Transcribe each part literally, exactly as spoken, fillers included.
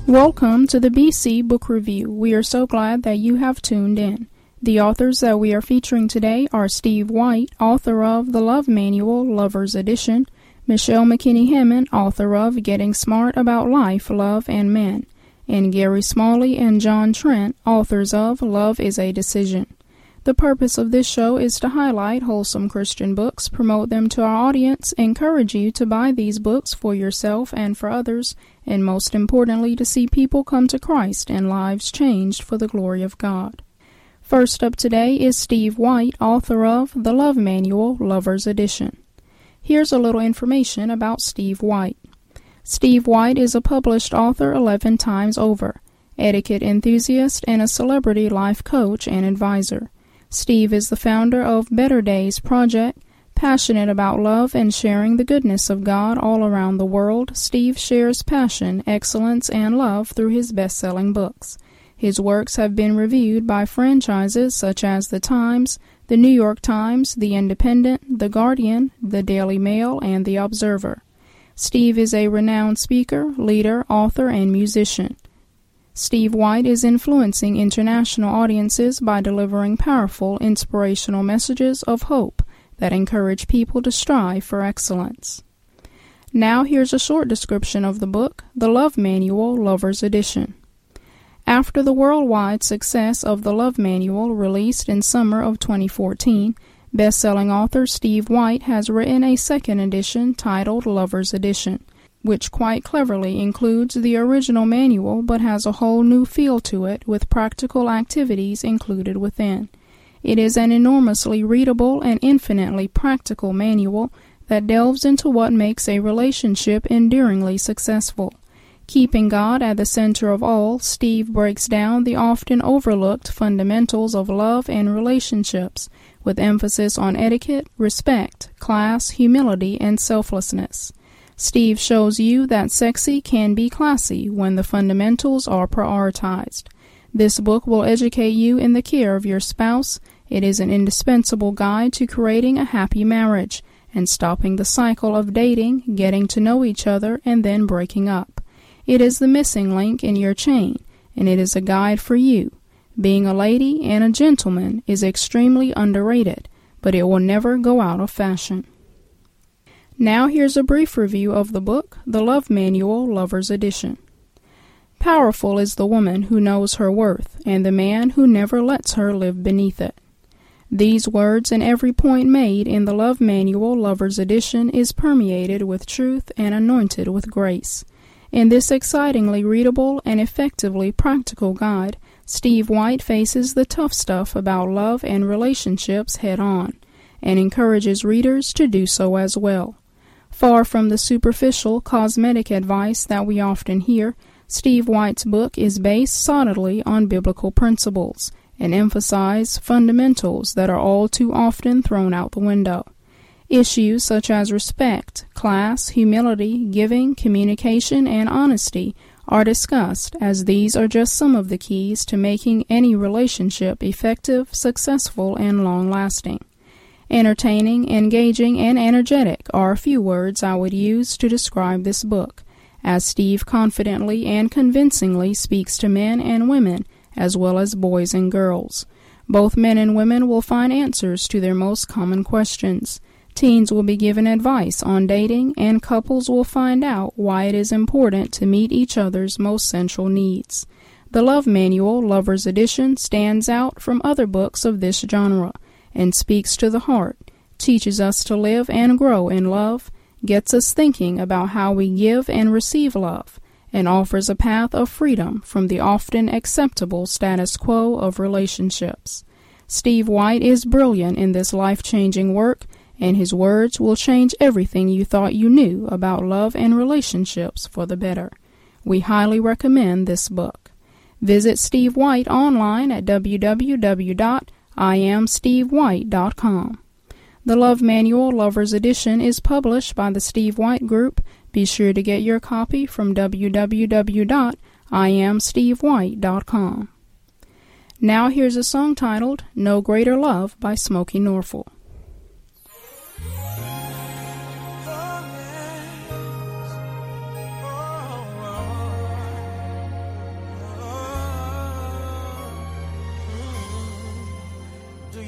Welcome to the B C Book Review. We are so glad that you have tuned in. The authors that we are featuring today are Steve White, author of The Love Manual, Lover's Edition, Michelle McKinney Hammond, author of Getting Smart About Life, Love, and Men, and Gary Smalley and John Trent, authors of Love is a Decision. The purpose of this show is to highlight wholesome Christian books, promote them to our audience, encourage you to buy these books for yourself and for others, and most importantly, to see people come to Christ and lives changed for the glory of God. First up today is Steve White, author of The Love Manual, Lover's Edition. Here's a little information about Steve White. Steve White is a published author eleven times over, etiquette enthusiast, and a celebrity life coach and advisor. Steve is the founder of Better Days Project. Passionate about love and sharing the goodness of God all around the world, Steve shares passion, excellence, and love through his best-selling books. His works have been reviewed by franchises such as The Times, The New York Times, The Independent, The Guardian, The Daily Mail, and The Observer. Steve is a renowned speaker, leader, author, and musician. Steve White is influencing international audiences by delivering powerful, inspirational messages of hope that encourage people to strive for excellence. Now here's a short description of the book, The Love Manual, Lover's Edition. After the worldwide success of The Love Manual, released in summer of twenty fourteen, best-selling author Steve White has written a second edition titled Lover's Edition, which quite cleverly includes the original manual but has a whole new feel to it with practical activities included within. It is an enormously readable and infinitely practical manual that delves into what makes a relationship enduringly successful. Keeping God at the center of all, Steve breaks down the often overlooked fundamentals of love and relationships, with emphasis on etiquette, respect, class, humility, and selflessness. Steve shows you that sexy can be classy when the fundamentals are prioritized. This book will educate you in the care of your spouse. It is an indispensable guide to creating a happy marriage and stopping the cycle of dating, getting to know each other, and then breaking up. It is the missing link in your chain, and it is a guide for you. Being a lady and a gentleman is extremely underrated, but it will never go out of fashion. Now here's a brief review of the book, The Love Manual, Lover's Edition. Powerful is the woman who knows her worth, and the man who never lets her live beneath it. These words and every point made in The Love Manual, Lover's Edition is permeated with truth and anointed with grace. In this excitingly readable and effectively practical guide, Steve White faces the tough stuff about love and relationships head-on, and encourages readers to do so as well. Far from the superficial, cosmetic advice that we often hear, Steve White's book is based solidly on biblical principles and emphasizes fundamentals that are all too often thrown out the window. Issues such as respect, class, humility, giving, communication, and honesty are discussed, as these are just some of the keys to making any relationship effective, successful, and long-lasting. Entertaining, engaging, and energetic are a few words I would use to describe this book, as Steve confidently and convincingly speaks to men and women, as well as boys and girls. Both men and women will find answers to their most common questions. Teens will be given advice on dating, and couples will find out why it is important to meet each other's most central needs. The Love Manual, Lover's Edition, stands out from other books of this genre and speaks to the heart, teaches us to live and grow in love, gets us thinking about how we give and receive love, and offers a path of freedom from the often acceptable status quo of relationships. Steve White is brilliant in this life-changing work, and his words will change everything you thought you knew about love and relationships for the better. We highly recommend this book. Visit Steve White online at w w w dot i am steve white dot com. The Love Manual, Lover's Edition is published by the Steve White Group. Be sure to get your copy from w w w dot i am steve white dot com. Now here's a song titled No Greater Love by Smokey Norfolk.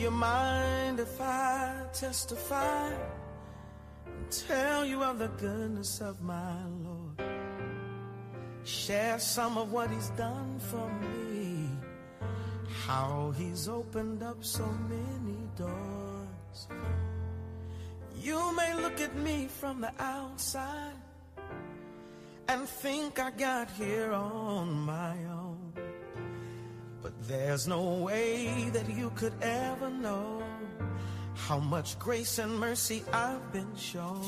you mind if I testify and tell you of the goodness of my Lord? Share some of what he's done for me, how he's opened up so many doors. You may look at me from the outside and think I got here on my own, but there's no way that you could ever know how much grace and mercy I've been shown.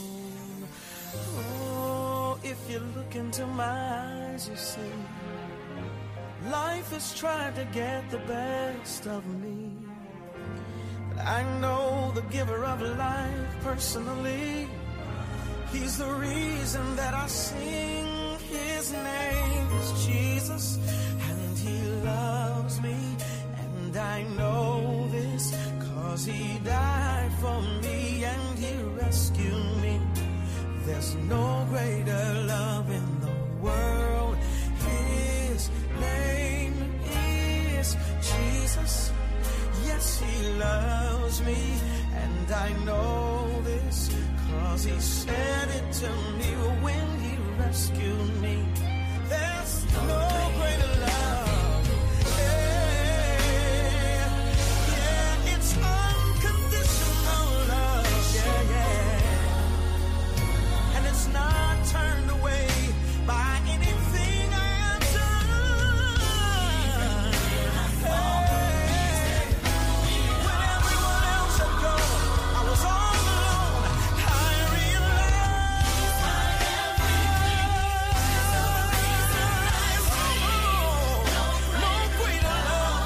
Oh, if you look into my eyes, you see life has tried to get the best of me, but I know the giver of life personally. He's the reason that I sing. His name is Jesus, and he loves me, and I know this, 'cause he died for me and he rescued me. There's no greater love in the world. His name is Jesus. Yes, he loves me, and I know this, 'cause he said it to me when he rescued me. There's no greater love. Yeah, yeah, it's unconditional love. Yeah, yeah, and it's not turned away by anything I have done. Hey, when everyone else had gone, I was all alone. I realized no greater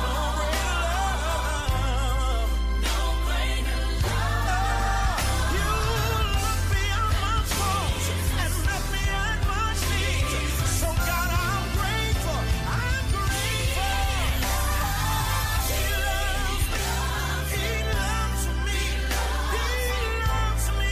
love, no greater love. You look beyond my faults and met me at my knees. So God, I'm grateful. I'm grateful. He loves me. He loves me. He loves me.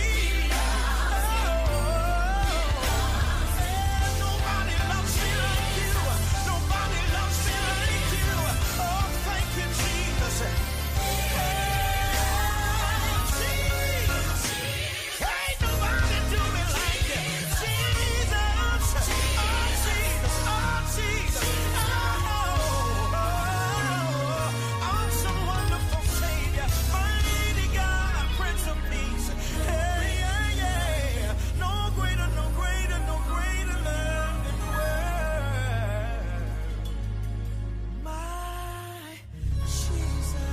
Oh, nobody loves me like you. Nobody loves me like you. Oh, thank you, Jesus. Jesus. Ain't nobody do me like you. Jesus. Oh, Jesus. Oh, Jesus. Oh, awesome, wonderful Savior. Mighty God, Prince of Peace. Hey, yeah, yeah. No greater, no greater, no greater love in the world. My Jesus.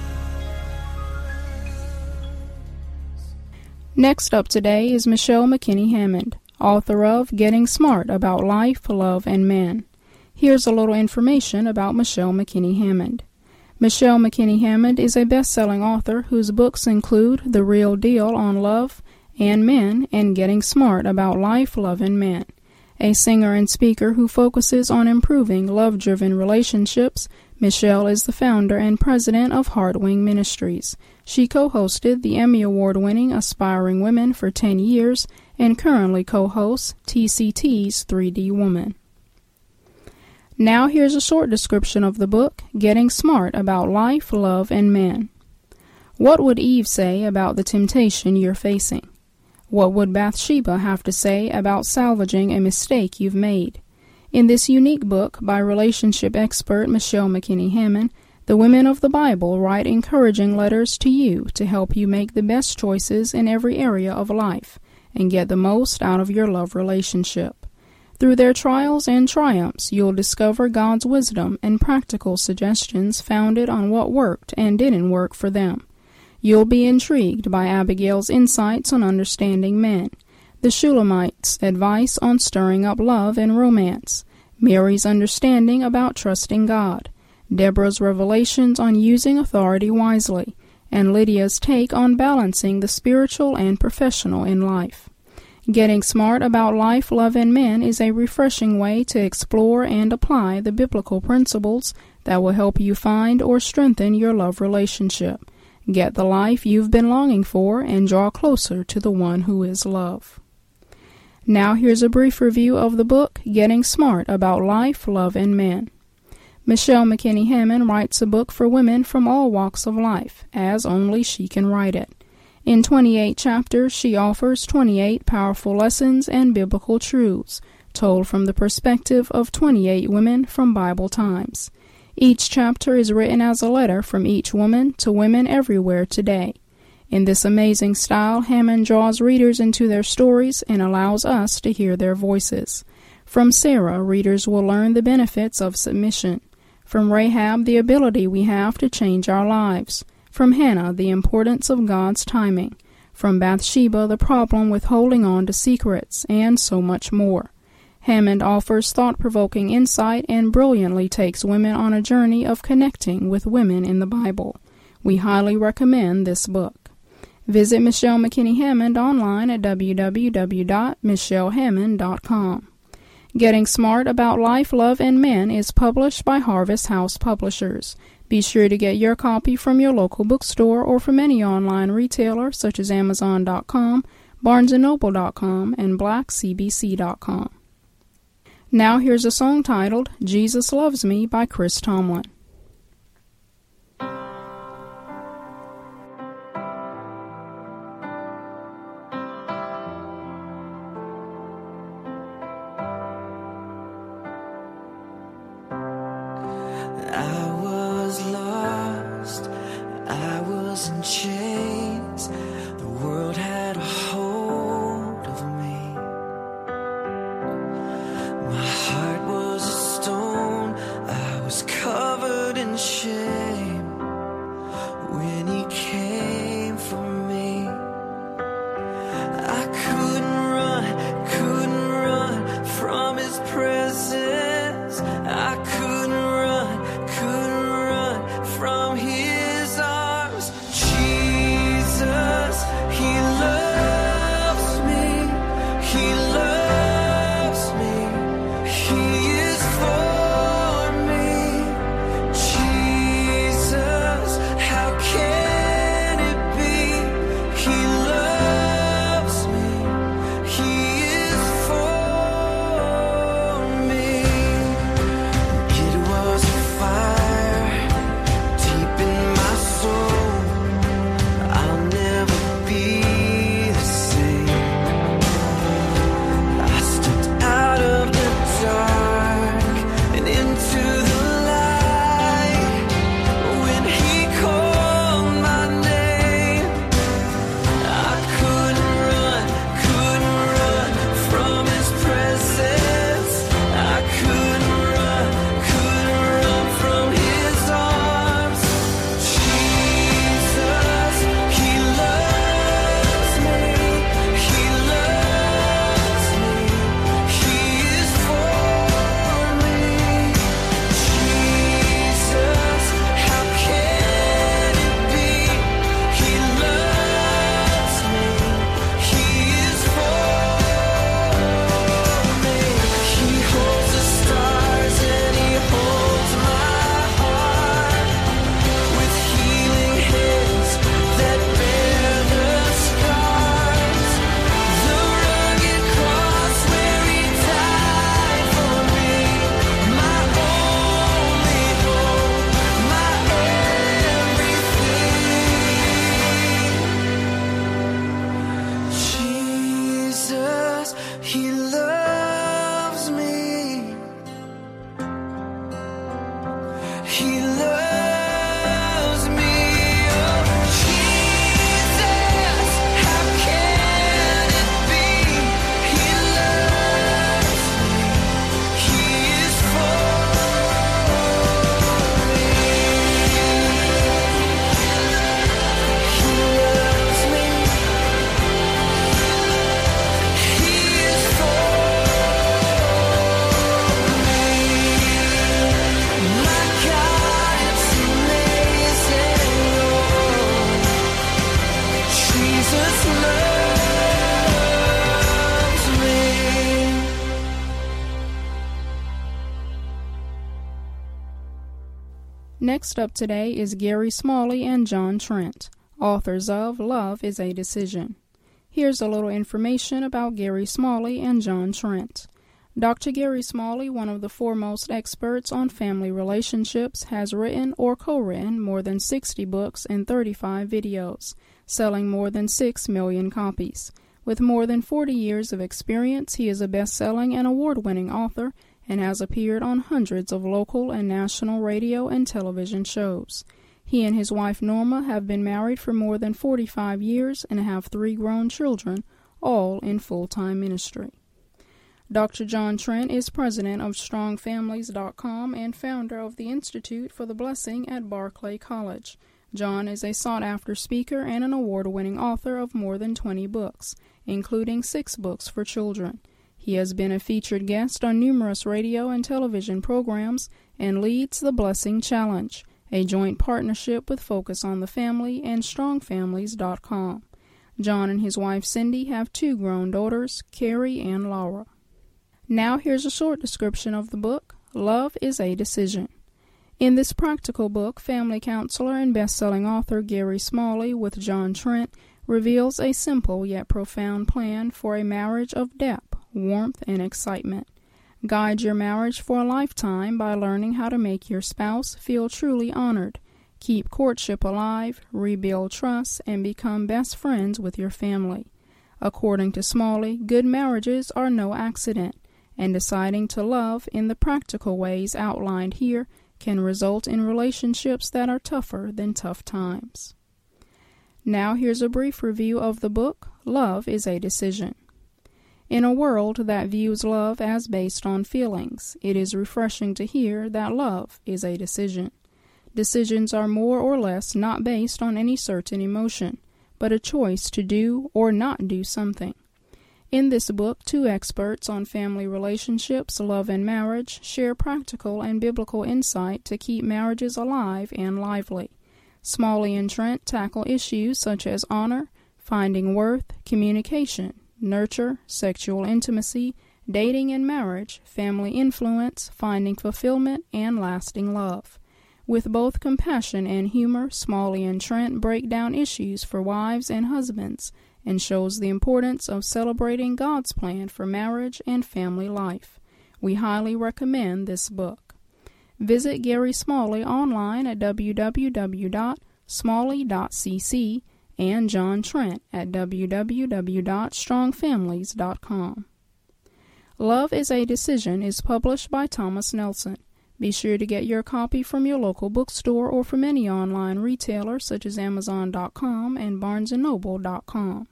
Next up today is Michelle McKinney Hammond, author of Getting Smart About Life, Love, and Man. Here's a little information about Michelle McKinney Hammond. Michelle McKinney Hammond is a best-selling author whose books include The Real Deal on Love and Men and Getting Smart About Life, Love, and Man. A singer and speaker who focuses on improving love-driven relationships, Michelle is the founder and president of Heartwing Ministries. She co-hosted the Emmy Award-winning Aspiring Women for ten years and currently co-hosts T C T's three D Woman. Now here's a short description of the book, Getting Smart About Life, Love, and Man. What would Eve say about the temptation you're facing? What would Bathsheba have to say about salvaging a mistake you've made? In this unique book by relationship expert Michelle McKinney Hammond, the women of the Bible write encouraging letters to you to help you make the best choices in every area of life and get the most out of your love relationship. Through their trials and triumphs, you'll discover God's wisdom and practical suggestions founded on what worked and didn't work for them. You'll be intrigued by Abigail's insights on understanding men, the Shulamites' advice on stirring up love and romance, Mary's understanding about trusting God, Deborah's revelations on using authority wisely, and Lydia's take on balancing the spiritual and professional in life. Getting Smart About Life, Love, and Men is a refreshing way to explore and apply the biblical principles that will help you find or strengthen your love relationship. Get the life you've been longing for and draw closer to the one who is love. Now here's a brief review of the book, Getting Smart About Life, Love, and Men. Michelle McKinney Hammond writes a book for women from all walks of life, as only she can write it. In twenty-eight chapters, she offers twenty-eight powerful lessons and biblical truths, told from the perspective of twenty-eight women from Bible times. Each chapter is written as a letter from each woman to women everywhere today. In this amazing style, Hammond draws readers into their stories and allows us to hear their voices. From Sarah, readers will learn the benefits of submission. From Rahab, the ability we have to change our lives. From Hannah, the importance of God's timing. From Bathsheba, the problem with holding on to secrets, and so much more. Hammond offers thought-provoking insight and brilliantly takes women on a journey of connecting with women in the Bible. We highly recommend this book. Visit Michelle McKinney Hammond online at w w w dot michelle hammond dot com. Getting Smart About Life, Love, and Men is published by Harvest House Publishers. Be sure to get your copy from your local bookstore or from any online retailer such as amazon dot com, barnes and noble dot com, and black c b c dot com. Now here's a song titled Jesus Loves Me by Chris Tomlin. I was lost, I was in chains, the world had a hold of me. My heart was a stone, I was covered in shame when he came for me. I couldn't run, couldn't run from his presence. I couldn't run, couldn't run from his arms. Jesus, he loves me, he loves me, he is for me. Jesus, how can it be? He loves me, he is for me. It was a fire deep in my soul. I'll never be the same. I stepped out of the dark and into the light. When he called my name, I couldn't run, couldn't run from his presence. I couldn't run, couldn't run from his arms. Jesus, he loves me, he loves me, he is for me. Jesus, how can it be? He loves me, he is for me. He holds the stars and he holds my heart with healing hands that bear the scars. The rugged cross where he died for me, my only hope, my everything. Jesus, he loves me, he loves me. Oh, Jesus, how can it be? He loves me, he is for me. He loves me, he is for me. My God, it's amazing. Oh, Jesus loves me. Next up today is Gary Smalley and John Trent, authors of Love is a Decision. Here's a little information about Gary Smalley and John Trent. Doctor Gary Smalley, one of the foremost experts on family relationships, has written or co-written more than sixty books and thirty-five videos, selling more than six million copies. With more than forty years of experience, he is a best-selling and award-winning author and has appeared on hundreds of local and national radio and television shows. He and his wife Norma have been married for more than forty-five years and have three grown children, all in full-time ministry. Doctor John Trent is president of strong families dot com and founder of the Institute for the Blessing at Barclay College. John is a sought-after speaker and an award-winning author of more than twenty books, including six books for children. He has been a featured guest on numerous radio and television programs and leads the Blessing Challenge, a joint partnership with Focus on the Family and strong families dot com. John and his wife Cindy have two grown daughters, Carrie and Laura. Now here's a short description of the book, Love is a Decision. In this practical book, family counselor and best-selling author Gary Smalley with John Trent reveals a simple yet profound plan for a marriage of depth, warmth, and excitement. Guide your marriage for a lifetime by learning how to make your spouse feel truly honored, keep courtship alive, rebuild trust, and become best friends with your family. According to Smalley, good marriages are no accident, and deciding to love in the practical ways outlined here can result in relationships that are tougher than tough times. Now here's a brief review of the book, Love is a Decision. In a world that views love as based on feelings, it is refreshing to hear that love is a decision. Decisions are more or less not based on any certain emotion, but a choice to do or not do something. In this book, two experts on family relationships, love, and marriage share practical and biblical insight to keep marriages alive and lively. Smalley and Trent tackle issues such as honor, finding worth, communication, nurture, sexual intimacy, dating and marriage, family influence, finding fulfillment, and lasting love. With both compassion and humor, Smalley and Trent break down issues for wives and husbands and shows the importance of celebrating God's plan for marriage and family life. We highly recommend this book. Visit Gary Smalley online at w w w dot smalley dot c c and John Trent at w w w dot strong families dot com. Love is a Decision is published by Thomas Nelson. Be sure to get your copy from your local bookstore or from any online retailer such as amazon dot com and barnes and noble dot com.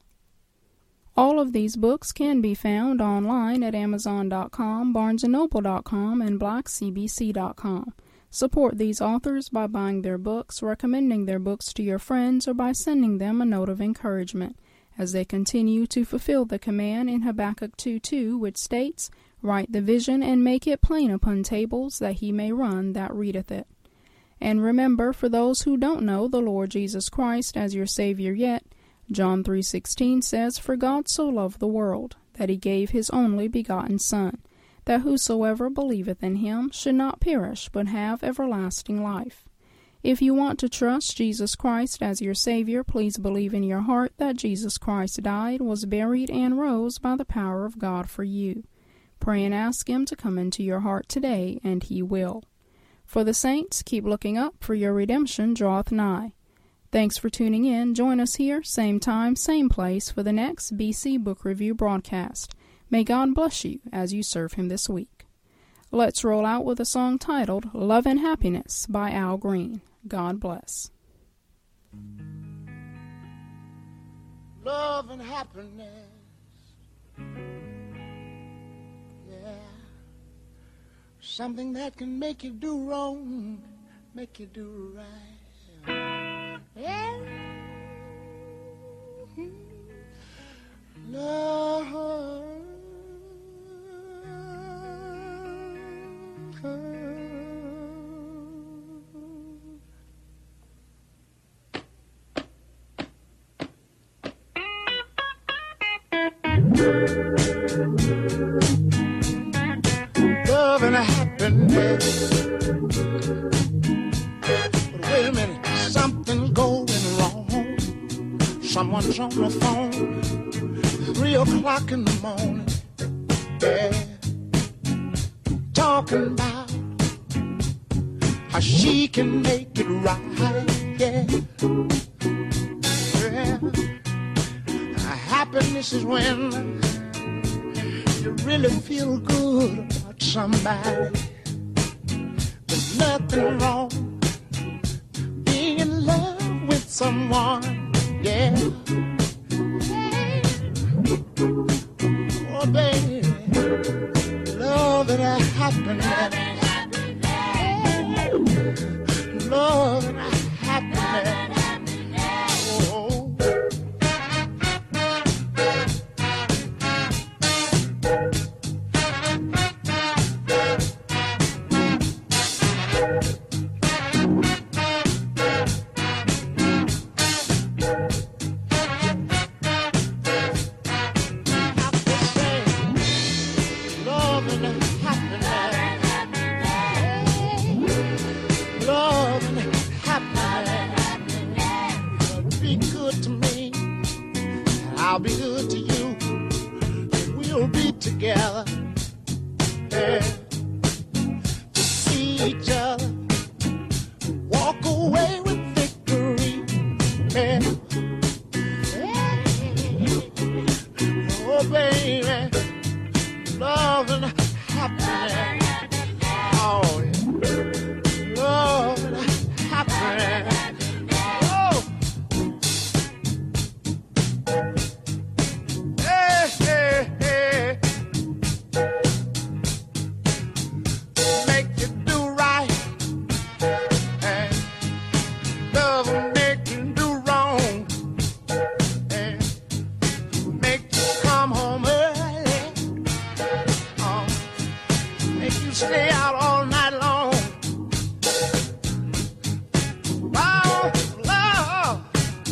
All of these books can be found online at amazon dot com, barnes and noble dot com, and black c b c dot com. Support these authors by buying their books, recommending their books to your friends, or by sending them a note of encouragement as they continue to fulfill the command in Habakkuk two two, which states, "Write the vision and make it plain upon tables, that he may run that readeth it." And remember, for those who don't know the Lord Jesus Christ as your Savior yet, John three sixteen says, "For God so loved the world, that he gave his only begotten Son, that whosoever believeth in him should not perish, but have everlasting life." If you want to trust Jesus Christ as your Savior, please believe in your heart that Jesus Christ died, was buried, and rose by the power of God for you. Pray and ask him to come into your heart today, and he will. For the saints, keep looking up, for your redemption draweth nigh. Thanks for tuning in. Join us here, same time, same place, for the next B C Book Review broadcast. May God bless you as you serve him this week. Let's roll out with a song titled Love and Happiness by Al Green. God bless. Love and happiness, yeah, something that can make you do wrong, make you do right, yeah. Love. Love and happiness. But wait a minute, something's going wrong. Someone's on the phone, three o'clock in the morning. Yeah. talking about how she can make it right, yeah. Yeah. Happiness is when you really feel good about somebody. There's nothing wrong being in love with someone, yeah. Oh, baby, love and happiness. Love and happiness. Oh. I'll be good to you. We'll be together, yeah. To see each other, walk away with victory, yeah. Oh, baby, love and happiness. Oh, yeah. Love and happiness. Stay out all night long. Oh, love.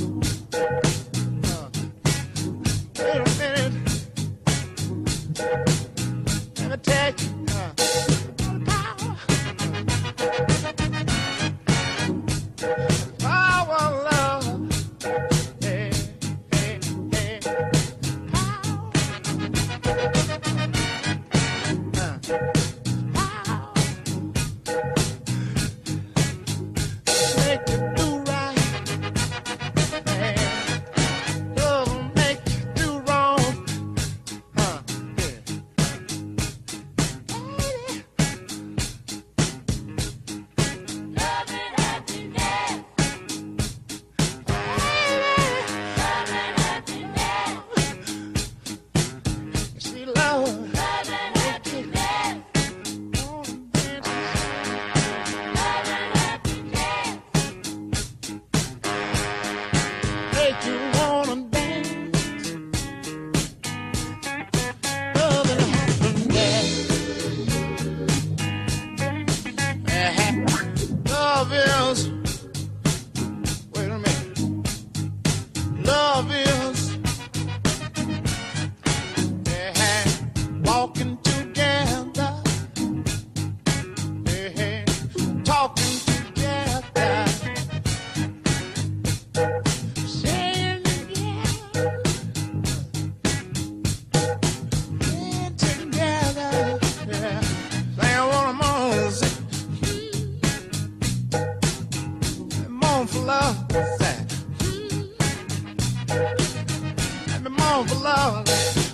Uh, wait a minute. Let me tell you. Uh, power, love. Hey, hey, hey. Power. Uh. Love is, wait a minute. Love is, yeah, walking together, yeah, talking together, saying together, yeah, together, yeah. Saying what I'm on, say. For love, let me mourn for love.